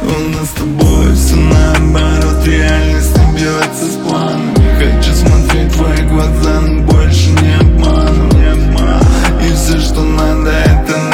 У нас с тобой все наоборот, реальность не бьется с планами. Хочу смотреть в твои глаза, но больше не обману. И все, что надо, это